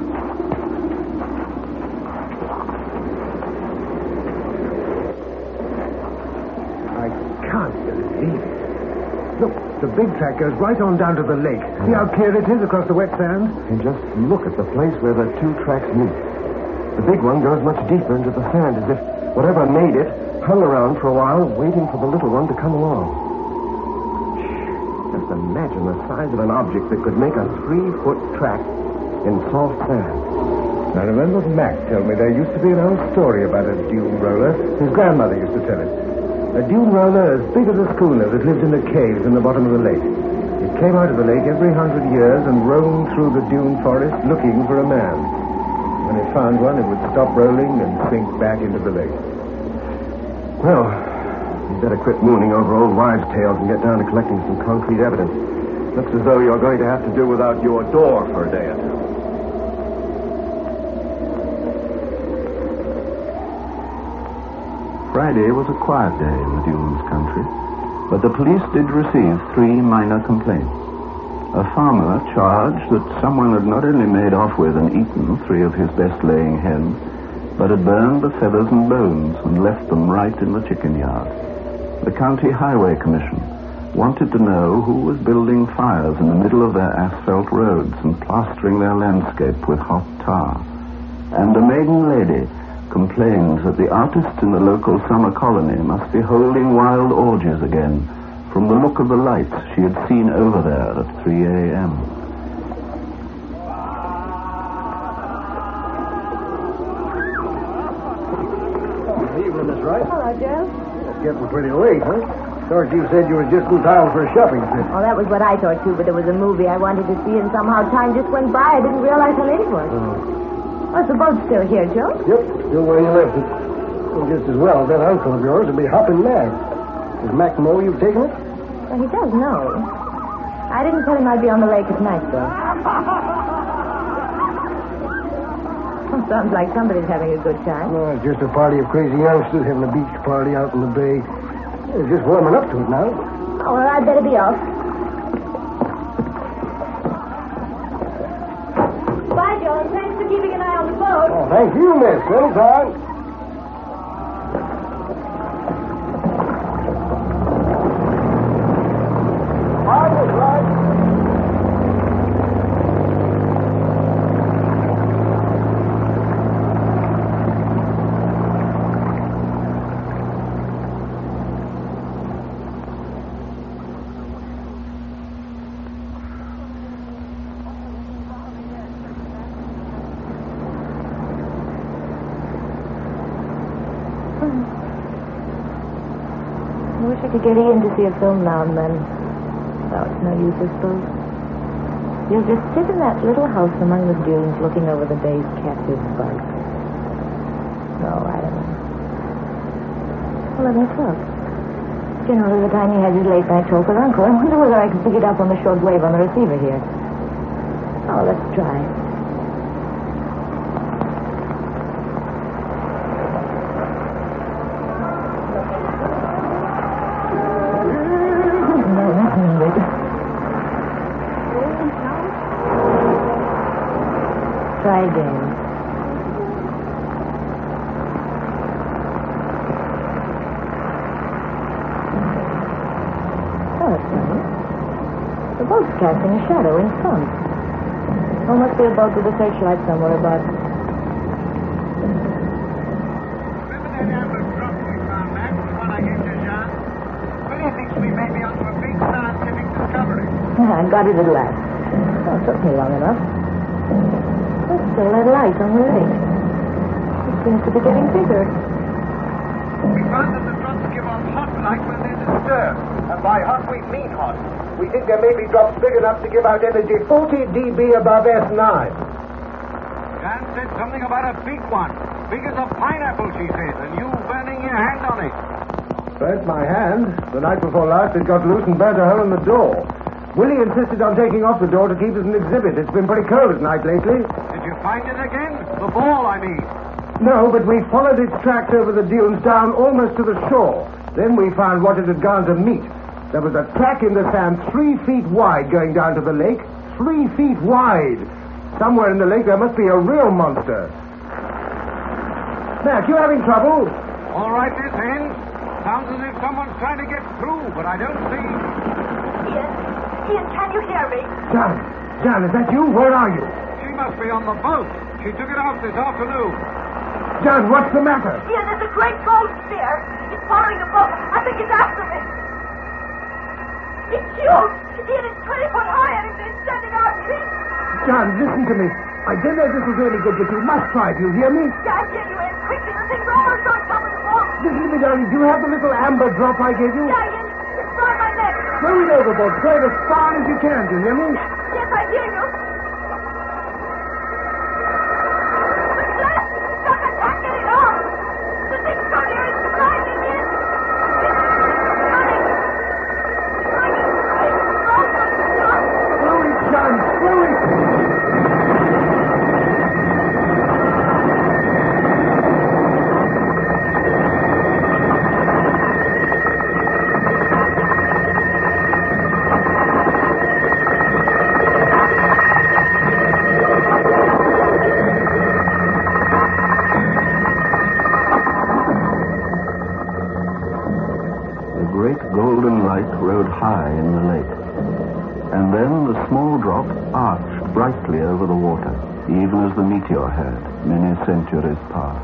B: I can't believe it. Look, the big track goes right on down to the lake. See how clear it is across the wet sand?
C: And just look at the place where the 2 tracks meet. The big one goes much deeper into the sand, as if whatever made it hung around for a while, waiting for the little one to come along. Just imagine the size of an object that could make a 3-foot track in soft sand.
B: I remember Mac told me there used to be an old story about a dune roller. His grandmother used to tell it. A dune roller as big as a schooner that lived in the caves in the bottom of the lake. It came out of the lake every 100 years and roamed through the dune forest looking for a man. When it found one, it would stop rolling and sink back into the lake.
J: Well, you'd better quit mooning over old wives' tales and get down to collecting some concrete evidence. Looks as though you're going to have to do without your door for a day or two.
A: Friday was a quiet day in the Dunes country, but the police did receive 3 minor complaints. A farmer charged that someone had not only made off with and eaten 3 of his best-laying hens, but had burned the feathers and bones and left them right in the chicken yard. The County Highway Commission wanted to know who was building fires in the middle of their asphalt roads and plastering their landscape with hot tar. And a maiden lady complained that the artists in the local summer colony must be holding wild orgies again from the look of the lights she had seen over there at 3 a.m.
E: Good evening, Miss Wright.
D: Hello, Joe.
E: It's getting pretty late, huh? Thought you said you were just in town for a shopping trip.
D: Oh, that was what I thought, too, but there was a movie I wanted to see, and somehow time just went by. I didn't realize how late it was. Oh, is the boat still here, Joe?
E: Yep, still where you left it. Well, just as well. That uncle of yours would be hopping mad. Does Mac know you've taken it?
D: Well, he does know. I didn't tell him I'd be on the lake at night, though. Oh, sounds like somebody's having a good time.
E: No, it's just a party of crazy youngsters having a beach party out in the bay. They're just warming up to it now.
D: Oh, well, I'd better be off. Bye, Joe, and thanks for keeping an eye on the boat.
E: Oh, thank you, miss. Anytime. Bye, Miss Wright.
D: I wish I could get Ian to see a film now and then. No, it's no use, I suppose. You'll just sit in that little house among the dunes looking over the bay's captive bite. No, I don't know. Well, let me look. Generally, the time he has his late night talk with Uncle. I wonder whether I can pick it up on the short wave on the receiver here. Oh, let's try. No, that's not it. Try again. Oh, that's funny. The boat's casting a shadow in front. Oh, must be a boat with a searchlight somewhere about.
G: Remember that amber drop we found, Mac? The one I gave to Jean? Willie thinks we may be onto a big scientific discovery.
D: I got it at last. Oh, it took me long enough. There's still that light on the lake. It seems to be getting bigger.
G: We found that the drops give off hot light when they're disturbed. And by hot, we mean hot.
C: We think there may be drops big enough to give out energy 40 dB above S9.
G: Jan said something about a big one. Big as a pineapple, she said, and you burning your hand on it.
C: Burnt my hand. The night before last, it got loose and burnt a hole in the door. Willie insisted on taking off the door to keep as an exhibit. It's been pretty cold at night lately.
G: Did you find it again? The ball, I mean.
C: No, but we followed its tracks over the dunes down almost to the shore. Then we found what it had gone to meet. There was a track in the sand 3 feet wide going down to the lake. 3 feet wide. Somewhere in the lake there must be a real monster. Mac, you having trouble?
G: All right, this ends. Sounds as if someone's trying to get through, but I don't see.
F: Ian, can you hear me?
C: John, is that you? Where are you?
G: She must be on the boat. She took it out this afternoon.
C: John, what's the matter?
F: Ian, there's a great ghost there. It's following the boat. I think it's after me. It's huge. Ian, it's 20 foot high and it's sending out heat.
C: John, listen to me. I don't know if this will do any good, but you must try. Do you hear me?
F: Yeah, I hear you, Ian. Quickly, the thing's almost on top of the boat.
C: Listen to me, darling. Do you have the little amber drop I gave you?
F: Yeah, Ian. It's on my neck.
B: Throw it overboard. Throw it as far as you can. Do you hear me?
F: Yes, I hear you. But I can't get it off. The thing so near is sliding in.
B: Throw it, John. Throw it.
A: Golden light rode high in the lake. And then the small drop arched brightly over the water, even as the meteor had many centuries past.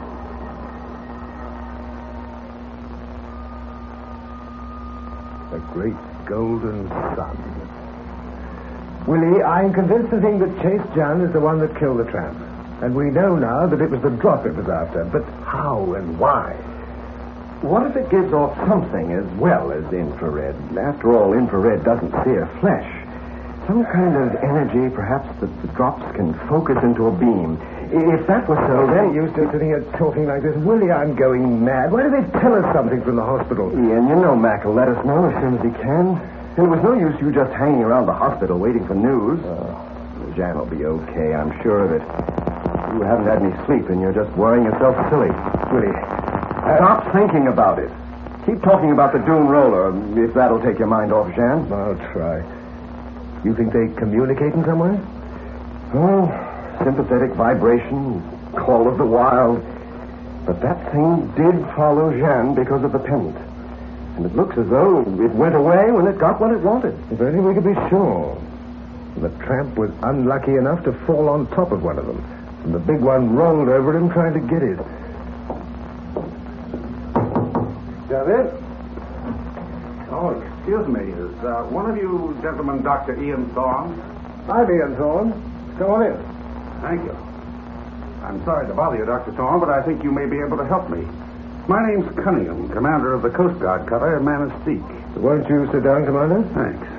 B: The great golden sun. Willie, I'm convinced the thing that chased Jan is the one that killed the tramp. And we know now that it was the drop it was after. But how and why?
J: What if it gives off something as well as infrared? After all, infrared doesn't sear flesh. Some kind of energy, perhaps, that the drops can focus into a beam. If that was so, then...
B: You still sitting here talking like this? Willie, I'm going mad. Why do they tell us something from the hospital?
J: Ian, you know Mac will let us know as soon as he can. And it was no use you just hanging around the hospital waiting for news. Jan will be okay, I'm sure of it. You haven't had any sleep, and you're just worrying yourself silly.
B: Willie...
J: Stop thinking about it. Keep talking about the dune roller, if that'll take your mind off, Jan.
B: I'll try. You think they communicate in some way?
J: Oh, sympathetic vibration, call of the wild. But that thing did follow Jeanne because of the pendant. And it looks as though it went away when it got what it wanted.
B: If only we could be sure. The tramp was unlucky enough to fall on top of one of them. And the big one rolled over him trying to get it.
E: David? Oh, excuse me. Is one of you gentlemen Dr. Ian Thorne?
B: I'm Ian Thorne. Go on in.
E: Thank you. I'm sorry to bother you, Dr. Thorne, but I think you may be able to help me. My name's Cunningham, commander of the Coast Guard cutter Manistee.
B: Won't you sit down, Commander?
E: Thanks.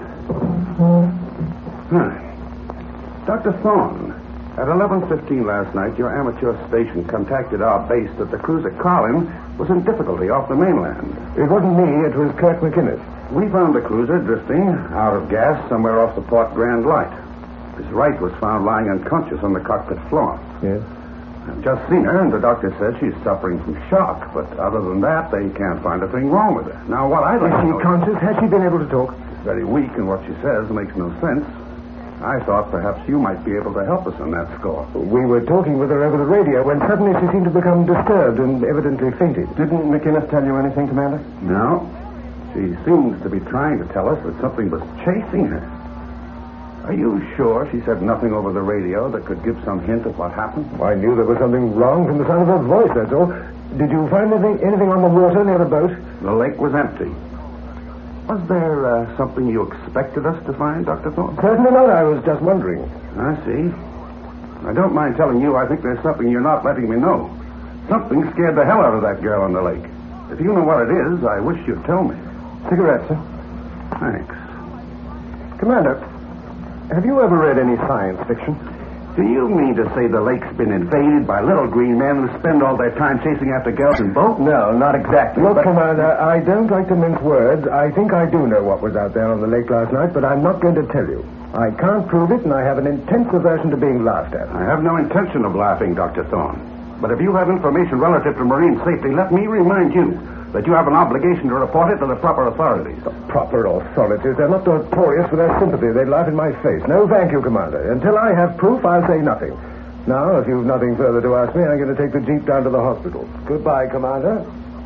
E: Dr. Thorne, at 11:15 last night, your amateur station contacted our base that the cruiser Carlin was in difficulty off the mainland.
B: It wasn't me. It was Kirk McInnes.
E: We found the cruiser drifting out of gas somewhere off the Port Grand Light. Miss Wright was found lying unconscious on the cockpit floor.
B: Yes?
E: I've just seen her, and the doctor says she's suffering from shock. But other than that, they can't find a thing wrong with her. Now, what I'd like to know...
B: Is she conscious? Has she been able to talk?
E: She's very weak, and what she says makes no sense. I thought perhaps you might be able to help us on that score.
B: We were talking with her over the radio when suddenly she seemed to become disturbed and evidently fainted.
J: Didn't McInnes tell you anything, Commander?
E: No. She seems to be trying to tell us that something was chasing her. Are you sure she said nothing over the radio that could give some hint of what happened?
B: I knew there was something wrong from the sound of her voice, that's all. Did you find anything on the water near the boat?
E: The lake was empty. Was there something you expected us to find, Dr. Thorne?
B: Certainly not. I was just wondering.
E: I see. I don't mind telling you I think there's something you're not letting me know. Something scared the hell out of that girl on the lake. If you know what it is, I wish you'd tell me.
B: Cigarette, sir?
E: Thanks.
J: Commander, have you ever read any science fiction?
E: Do you mean to say the lake's been invaded by little green men who spend all their time chasing after girls in boats?
J: No, not exactly.
B: Look,
J: but...
B: Commander, I don't like to mince words. I think I do know what was out there on the lake last night, but I'm not going to tell you. I can't prove it, and I have an intense aversion to being laughed at.
E: I have no intention of laughing, Dr. Thorne. But if you have information relative to marine safety, let me remind you that you have an obligation to report it to the proper authorities.
B: The proper authorities? They're not notorious for their sympathy. They'd laugh in my face. No, thank you, Commander. Until I have proof, I'll say nothing. Now, if you've nothing further to ask me, I'm going to take the jeep down to the hospital. Goodbye, Commander.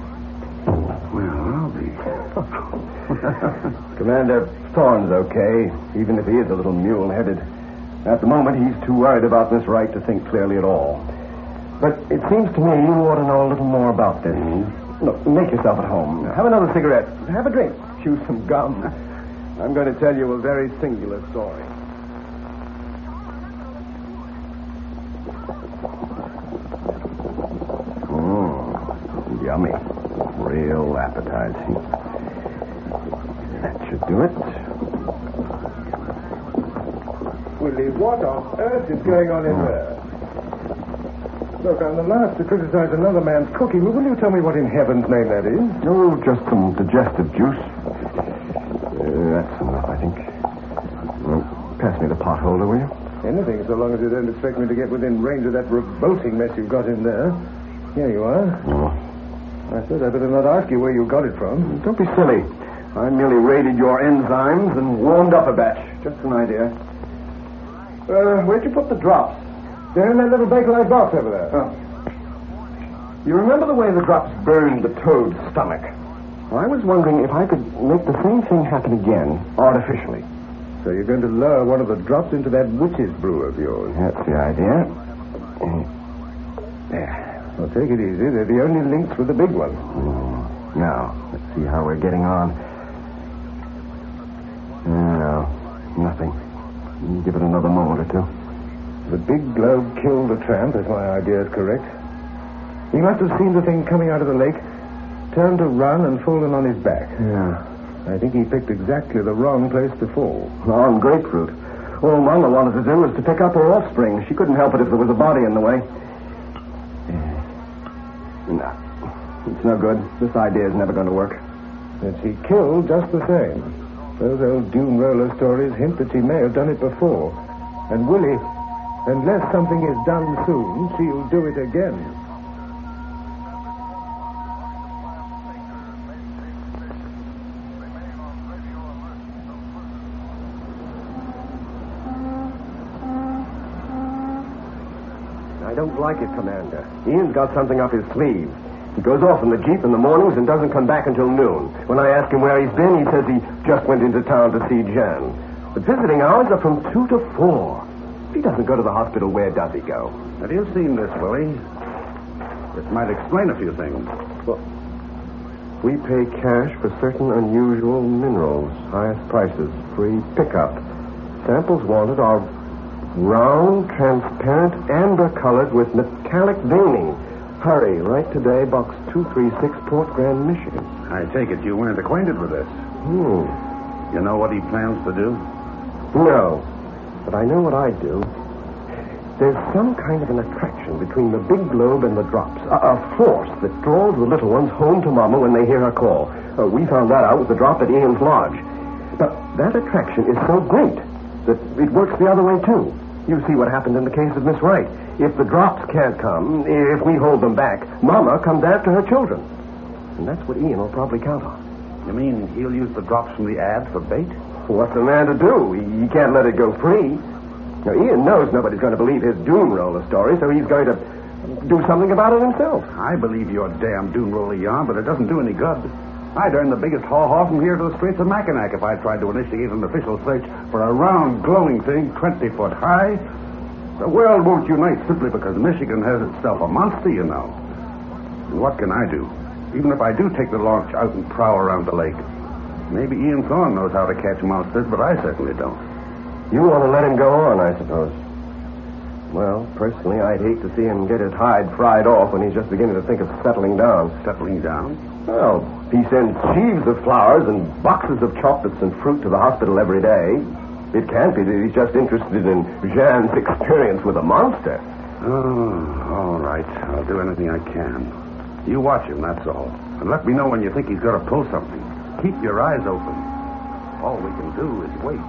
E: Well, I'll be...
J: Commander, Thorne's okay, even if he is a little mule-headed. At the moment, he's too worried about Miss Wright to think clearly at all. But it seems to me you ought to know a little more about this. Look, make yourself at home. Have another cigarette. Have a drink. Chew some gum. I'm going to tell you a very singular story. Yummy. Real appetizing. That should do it.
B: Willie, what on earth is going on in there? Look, I'm the last to criticize another man's cooking, but will you tell me what in heaven's name that is?
J: Oh, just some digestive juice. That's enough, I think. Well, pass me the pot holder, will you?
B: Anything, so long as you don't expect me to get within range of that revolting mess you've got in there. Here you are.
J: Oh.
B: I suppose I better not ask you where you got it from.
J: Don't be silly. I merely raided your enzymes and warmed up a batch. Just an idea. Where'd you put the drops?
B: They're in that little Bakelite box over there.
J: Oh. You remember the way the drops burned the toad's stomach? Well, I was wondering if I could make the same thing happen again, artificially.
B: So you're going to lower one of the drops into that witch's brew of yours?
J: That's the idea. There.
B: Well, take it easy. They're the only links with the big one.
J: Now, let's see how we're getting on. No, nothing. Give it another moment or two.
B: The big globe killed the tramp, if my idea is correct. He must have seen the thing coming out of the lake, turned to run, and fallen on his back.
J: Yeah.
B: I think he picked exactly the wrong place to fall.
J: On grapefruit. All Mama wanted to do was to pick up her offspring. She couldn't help it if there was a body in the way. No. It's no good. This idea is never going to work.
B: But she killed just the same. Those old dune roller stories hint that she may have done it before. And Willie, unless something is done soon, she'll do it again.
J: I don't like it, Commander. Ian's got something up his sleeve. He goes off in the Jeep in the mornings and doesn't come back until noon. When I ask him where he's been, he says he just went into town to see Jan. But visiting hours are from 2 to 4. If he doesn't go to the hospital, where does he go?
I: Have you seen this, Willie? This might explain a few things.
J: Well, we pay cash for certain unusual minerals. Highest prices. Free pickup. Samples wanted are round, transparent, amber-colored with metallic veining. Hurry, right today, box 236, Port Grand, Michigan.
I: I take it you weren't acquainted with this. You know what he plans to do?
J: No, but I know what I do. There's some kind of an attraction between the big globe and the drops. A force that draws the little ones home to Mama when they hear her call. We found that out with the drop at Ian's lodge. But that attraction is so great that it works the other way, too. You see what happened in the case of Miss Wright. If the drops can't come, if we hold them back, Mama comes after her children. And that's what Ian will probably count on.
I: You mean he'll use the drops from the ad for bait?
J: What's the man to do? He can't let it go free. Now, Ian knows nobody's going to believe his dune roller story, so he's going to do something about it himself.
I: I believe your damn dune roller yarn, but it doesn't do any good. I'd earn the biggest haw-haw from here to the Straits of Mackinac if I tried to initiate an official search for a round, glowing thing 20 foot high. The world won't unite simply because Michigan has itself a monster, you know. And what can I do? Even if I do take the launch out and prowl around the lake. Maybe Ian Thorne knows how to catch monsters, but I certainly don't.
J: You want to let him go on, I suppose. Well, personally, I'd hate to see him get his hide fried off when he's just beginning to think of settling down.
I: Settling down?
J: Well, he sends sheaves of flowers and boxes of chocolates and fruit to the hospital every day. It can't be that he's just interested in Jean's experience with a monster.
I: Oh, all right. I'll do anything I can. You watch him, that's all. And let me know when you think he's going to pull something. Keep your eyes open. All we can do is wait.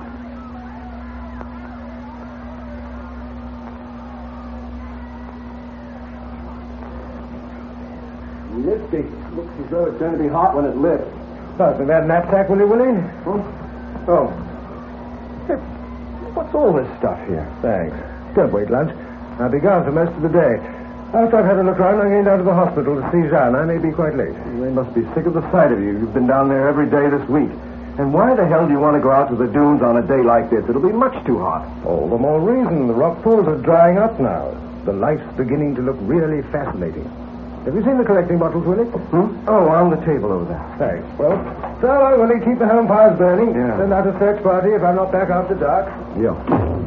J: Nifty. Looks as though it's going to be hot when it lifts.
B: Oh, so that knapsack, Willie?
J: Oh. Hey, what's all this stuff here?
B: Thanks. Don't wait lunch. I'll be gone for most of the day. After I've had a look around, I'm going down to the hospital to see Jean. I may be quite late.
J: They must be sick of the sight of you. You've been down there every day this week. And why the hell do you want to go out to the dunes on a day like this? It'll be much too hot.
B: All the more reason. The rock pools are drying up now. The life's beginning to look really fascinating. Have you seen the collecting bottles, Willie?
J: Oh, on the table over there.
B: Thanks. Well, so long, Willie. Keep the home fires burning.
J: Yeah.
B: Send out a search party if I'm not back after dark.
J: Yeah.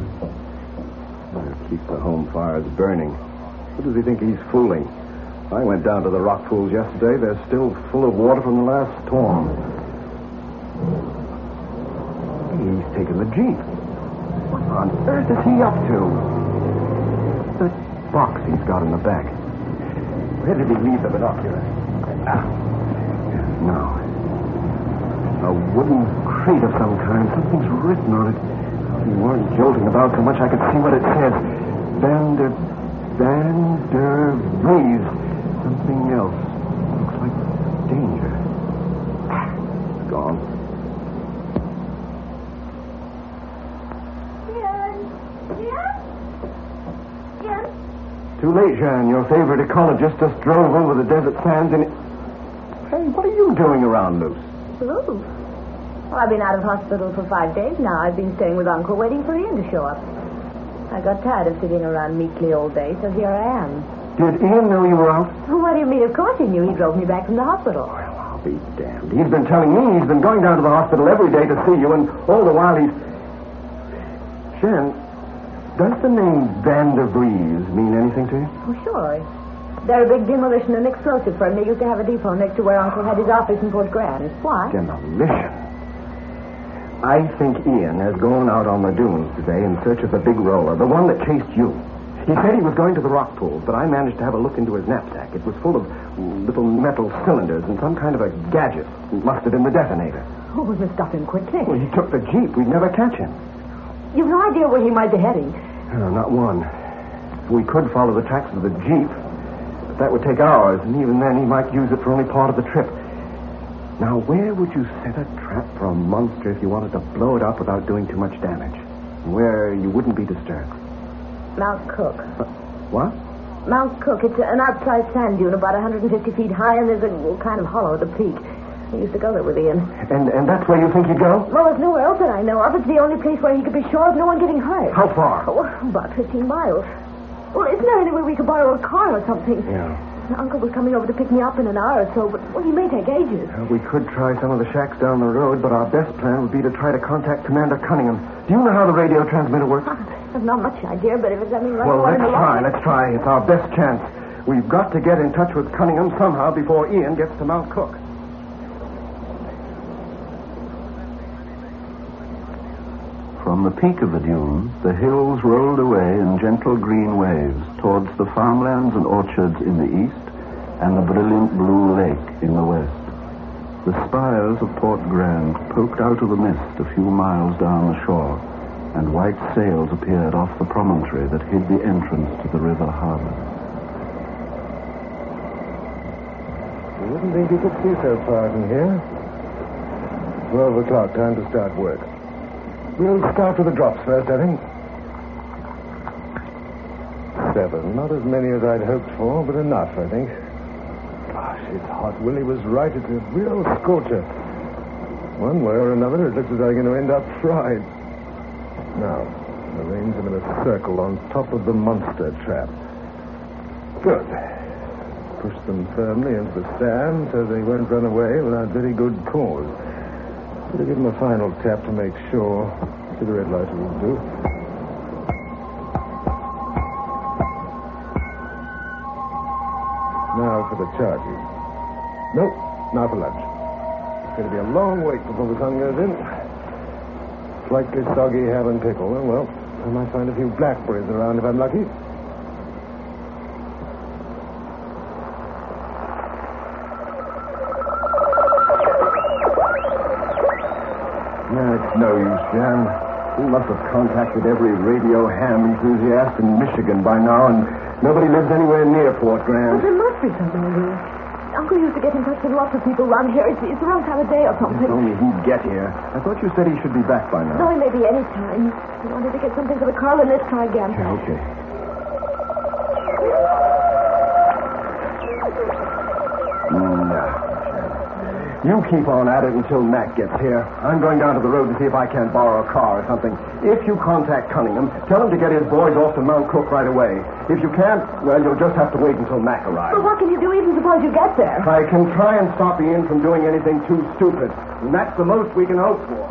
J: Keep the home fires burning. What does he think he's fooling? I went down to the rock pools yesterday. They're still full of water from the last storm. He's taken the Jeep. What on earth is he up to? The box he's got in the back. Where did he leave the binoculars? No. A wooden crate of some kind. Something's written on it. If you weren't jolting about so much, I could see what it says. Vander Breeze. Something else. Looks like danger. It's gone. Too late, Jean. Your favorite ecologist just drove over the desert sands and... Hey, what are you doing around, Luce?
D: Luce? Well, I've been out of hospital for 5 days now. I've been staying with Uncle, waiting for Ian to show up. I got tired of sitting around meekly all day, so here I am.
J: Did Ian know you were out?
D: Well, what do you mean? Of course he knew. He drove me back from the hospital.
J: Well, I'll be damned. He's been telling me he's been going down to the hospital every day to see you, and all the while he's... Jean, does the name Vander Breeze mean anything to you?
D: Oh, sure. They're a big demolition and explosive firm. They used to have a depot next to where Uncle had his office in Fort Grand. Why?
J: Demolition? I think Ian has gone out on the dunes today in search of the big roller, the one that chased you. He said he was going to the rock pools, but I managed to have a look into his knapsack. It was full of little metal cylinders and some kind of a gadget. It must have been the detonator.
D: Oh, we must stop him quickly.
J: Well, he took the Jeep. We'd never catch him.
D: You've no idea where he might be heading.
J: No, not one. We could follow the tracks of the Jeep, but that would take hours, and even then he might use it for only part of the trip. Now, where would you set a trap for a monster if you wanted to blow it up without doing too much damage? Where you wouldn't be disturbed?
D: Mount Cook.
J: What?
D: Mount Cook. It's an outsized sand dune about 150 feet high, and there's a kind of hollow at the peak. I used to go there with Ian.
J: And that's where you think he'd go?
D: Well, there's nowhere else that I know of. It's the only place where he could be sure of no one getting hurt.
J: How far?
D: Oh, about 15 miles. Well, isn't there any way we could borrow a car or something?
J: Yeah.
D: Uncle was coming over to pick me up in an hour or so, but he may take ages.
J: We could try some of the shacks down the road, but our best plan would be to try to contact Commander Cunningham. Do you know how the radio transmitter works?
D: I've not much idea, but if it's anything like...
J: Well, let's try. It's our best chance. We've got to get in touch with Cunningham somehow before Ian gets to Mount Cook.
A: From the peak of the dunes, the hills rolled away in gentle green waves towards the farmlands and orchards in the east and the brilliant blue lake in the west. The spires of Port Grand poked out of the mist a few miles down the shore, and white sails appeared off the promontory that hid the entrance to the river harbor.
B: You wouldn't think you could see so far from here. 12 o'clock, time to start work. We'll start with the drops first, I think. 7. Not as many as I'd hoped for, but enough, I think. Gosh, it's hot. Willie was right. It's a real scorcher. One way or another, it looks as though I'm going to end up fried. Now, arrange them in a circle on top of the monster trap. Good. Push them firmly into the sand so they won't run away without very good cause. Better give them a final tap to make sure. Cigarette lighter will do. Now for the charges. Nope, now for lunch. It's going to be a long wait before the sun goes in. Slightly soggy ham and pickle. Oh, well, I might find a few blackberries around if I'm lucky.
J: No use, Jan. We must have contacted every radio ham enthusiast in Michigan by now, and nobody lives anywhere near Fort Grand.
D: But there must be somebody here. Uncle used to get in touch with lots of people around here. It's the wrong time of day or something.
J: If only he'd get here. I thought you said he should be back by now.
D: No, he may be any time. I wanted to get something for the car, and let's try again.
J: Yeah, okay. You keep on at it until Mac gets here. I'm going down to the road to see if I can't borrow a car or something. If you contact Cunningham, tell him to get his boys off to Mount Cook right away. If you can't, well, you'll just have to wait until Mac arrives.
D: But what can you do even suppose you get there?
J: I can try and stop Ian from doing anything too stupid. And that's the most we can hope for.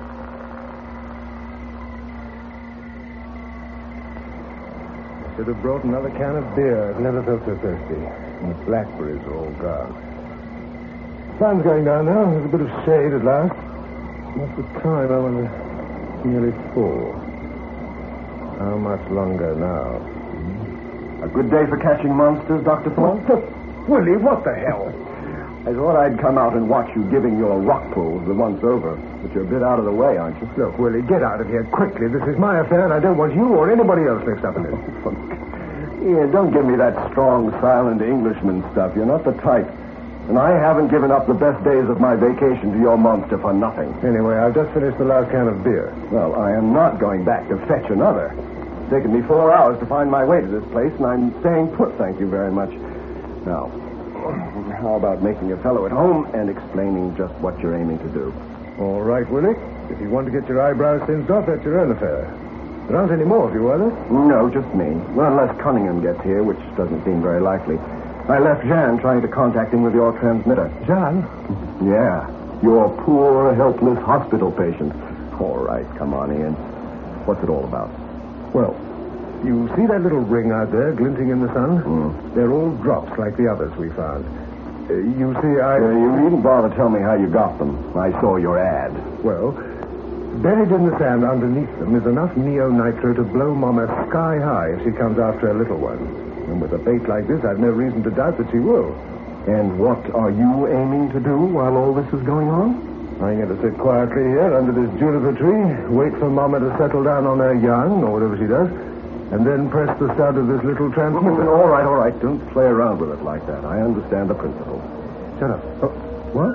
B: I should have brought another can of beer. I've never felt so thirsty. And the blackberries are all gone. Sun's going down now. There's a bit of shade at last. What's the time, I wonder? Nearly 4. How much longer now?
J: A good day for catching monsters, Dr. Thorne?
B: Willie, what the hell?
J: I thought I'd come out and watch you giving your rock pulls the once over. But you're a bit out of the way, aren't you?
B: Look, Willie, get out of here quickly. This is my affair, and I don't want you or anybody else mixed up in it.
J: Yeah, don't give me that strong, silent Englishman stuff. You're not the type. And I haven't given up the best days of my vacation to your monster for nothing.
B: Anyway, I've just finished the last can of beer.
J: Well, I am not going back to fetch another. It's taken me 4 hours to find my way to this place, and I'm staying put, thank you very much. Now, how about making a fellow at home and explaining just what you're aiming to do?
B: All right, Willie. If you want to get your eyebrows singed off, that's your own affair. There aren't any more of you, are there?
J: No, just me. Well, unless Cunningham gets here, which doesn't seem very likely. I left Jean trying to contact him with your transmitter.
B: Jean?
J: Yeah, your poor, helpless hospital patient. All right, come on, Ian. What's it all about?
B: Well, you see that little ring out there glinting in the sun? They're all drops like the others we found. You see,
J: you needn't bother tell me how you got them. I saw your ad.
B: Well, buried in the sand underneath them is enough neo-nitro to blow Mama sky high if she comes after a little one. And with a bait like this, I've no reason to doubt that she will.
J: And what are you aiming to do while all this is going on?
B: I'm going to sit quietly here under this juniper tree, wait for Mama to settle down on her young, or whatever she does, and then press the stud of this little transmitter.
J: All right. Don't play around with it like that. I understand the principle.
B: Shut up. Oh, what?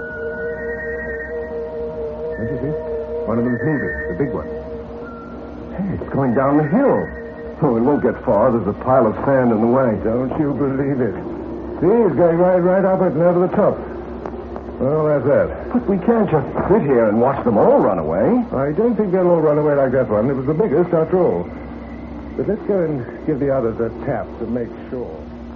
B: Don't you see? One of them's moving, the big one.
J: Hey, it's going down the hill. Oh, it won't get far. There's a pile of sand in the way.
B: Don't you believe it? See, it's going right up it and over the top. Well, that's that.
J: But we can't just sit here and watch them all run away.
B: I don't think they'll all run away like that one. It was the biggest, after all. But let's go and give the others a tap to make sure.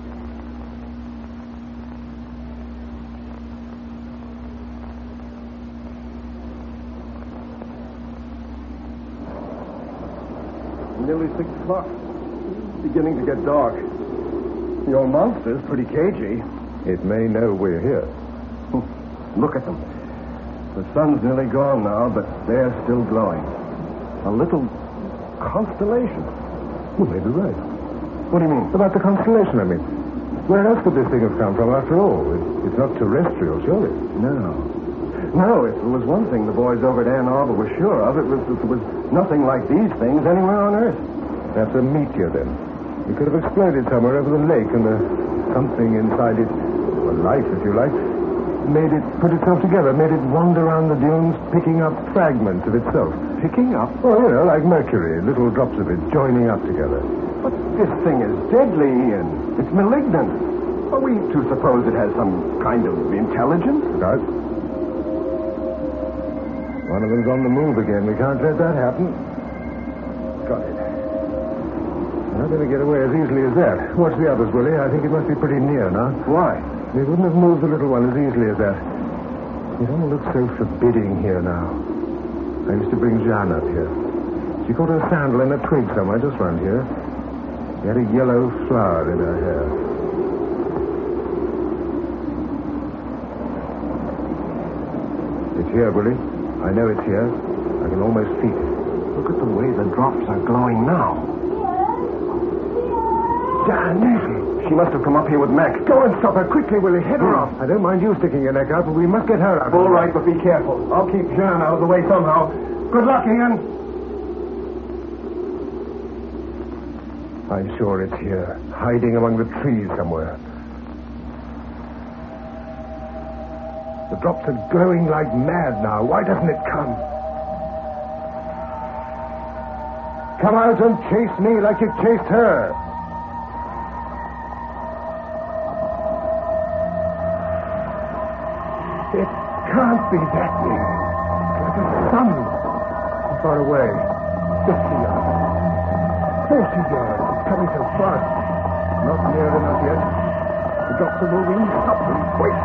J: Nearly 6 o'clock. Beginning to get dark. Your monster's pretty cagey.
B: It may know we're here.
J: Look at them. The sun's nearly gone now, but they're still glowing. A little constellation.
B: You may be right.
J: What do you mean?
B: About the constellation, I mean. Where else could this thing have come from, after all? It's not terrestrial, surely.
J: No, if there was one thing the boys over at Ann Arbor were sure of, it was that there was nothing like these things anywhere on Earth.
B: That's a meteor, then. It could have exploded somewhere over the lake, and something inside it, or life, if you like, put itself together, made it wander around the dunes, picking up fragments of itself.
J: Picking up?
B: Well, like mercury, little drops of it joining up together.
J: But this thing is deadly, Ian. It's malignant. Are we to suppose it has some kind of intelligence?
B: Right. One of them's on the move again. We can't let that happen. Got it. We're not going to get away as easily as that. Watch the others, Willie. I think it must be pretty near now.
J: Why?
B: They wouldn't have moved the little one as easily as that. It all looks so forbidding here now. I used to bring Jeanne up here. She caught her sandal in a twig somewhere just round here. She had a yellow flower in her hair. It's here, Willie. I know it's here. I can almost feel it.
J: Look at the way the drops are glowing now. Jeanne! She must have come up here with Max.
B: Go and stop her quickly, Willie. Head her off. I don't mind you sticking your neck out, but we must get her out.
J: All right, but be careful. I'll keep Jeanne out of the way somehow. Good luck, Ian.
B: I'm sure it's here, hiding among the trees somewhere. The drops are glowing like mad now. Why doesn't it come? Come out and chase me like you chased her. It can't be that big. It's like a sun. Far away. 50 yards. 40 yards. It's coming so fast. Not near enough yet. The drops are moving. Stop them. Wait.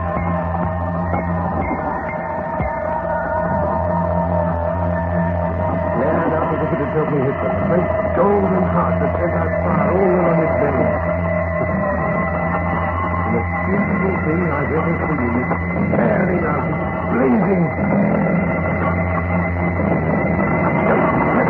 B: Yeah, now as if it had totally hit them. A great golden heart that sent out fire all along its veins. The most beautiful thing I've ever seen. It's tearing out. It's blazing. Don't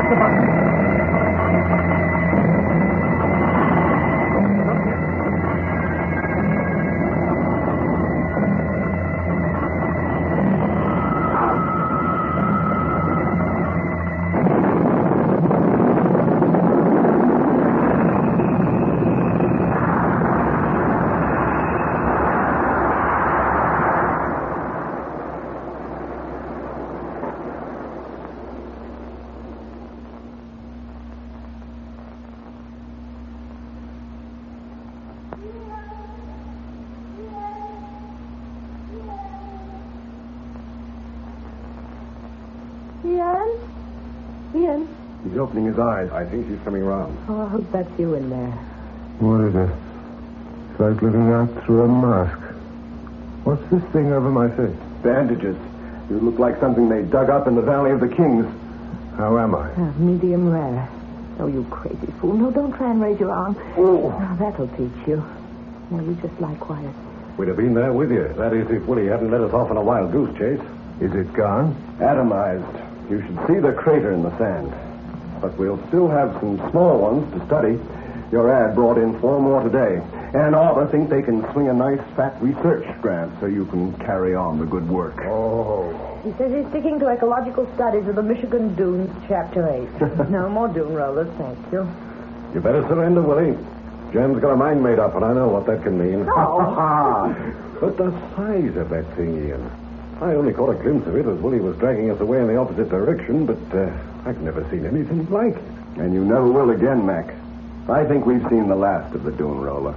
D: Ian.
J: He's opening his eyes. I think he's coming round.
D: Oh, I hope that's you in there.
B: What is it? It's like looking out through a mask. What's this thing over my face?
J: Bandages. You look like something they dug up in the Valley of the Kings.
B: How am I?
D: Medium rare. Oh, you crazy fool. No, don't try and raise your arm.
J: Oh.
D: Now, that'll teach you. Now, you just lie quiet.
E: We'd have been there with you. That is, if Willie hadn't let us off on a wild goose chase.
B: Is it gone?
J: Atomized. You should see the crater in the sand. But we'll still have some small ones to study. Your ad brought in 4 more today. And Arbor think they can swing a nice fat research grant so you can carry on the good work.
B: Oh.
D: He says he's sticking to ecological studies of the Michigan Dunes, Chapter 8. No more dune rollers, thank you.
E: You better surrender, Willie. Jen's got a mind made up, and I know what that can mean.
D: Oh.
E: But the size of that thing, Ian. I only caught a glimpse of it as Willie was dragging us away in the opposite direction, but I've never seen anything like it.
J: And you never will again, Mac. I think we've seen the last of the dune roller.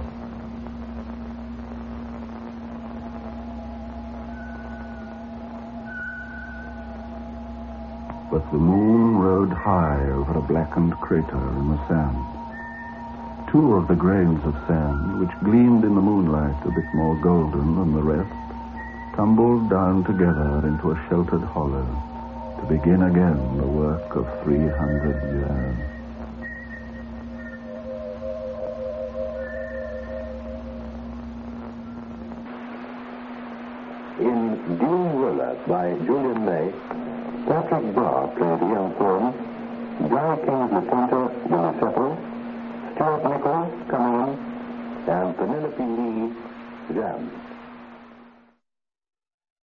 A: But the moon rode high over a blackened crater in the sand. 2 of the grains of sand, which gleamed in the moonlight a bit more golden than the rest, tumbled down together into a sheltered hollow to begin again the work of 300 years.
K: In Dune Roller by Julian May, Patrick Barr played Ian Thorne, Guy King's Lieutenant, Johnny Sepper,